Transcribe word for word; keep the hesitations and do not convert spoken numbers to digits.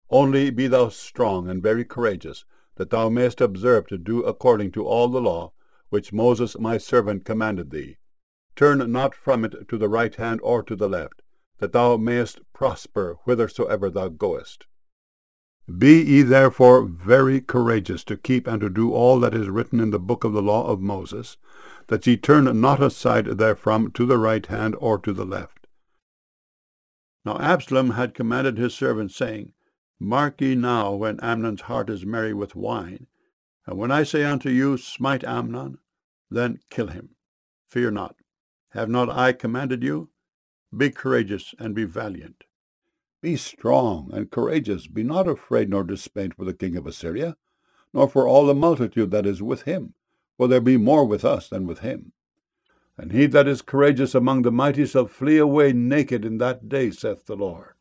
Only be thou strong and very courageous, that thou mayest observe to do according to all the law which Moses my servant commanded thee. Turn not from it to the right hand or to the left, that thou mayest prosper whithersoever thou goest. Be ye therefore very courageous to keep and to do all that is written in the book of the law of Moses, that ye turn not aside therefrom to the right hand or to the left. Now Absalom had commanded his servants, saying, Mark ye now when Amnon's heart is merry with wine, and when I say unto you, Smite Amnon, then kill him. Fear not. Have not I commanded you? Be courageous and be valiant. Be strong and courageous. Be not afraid nor dismayed for the king of Assyria, nor for all the multitude that is with him, for there be more with us than with him. And he that is courageous among the mighty shall flee away naked in that day, saith the Lord.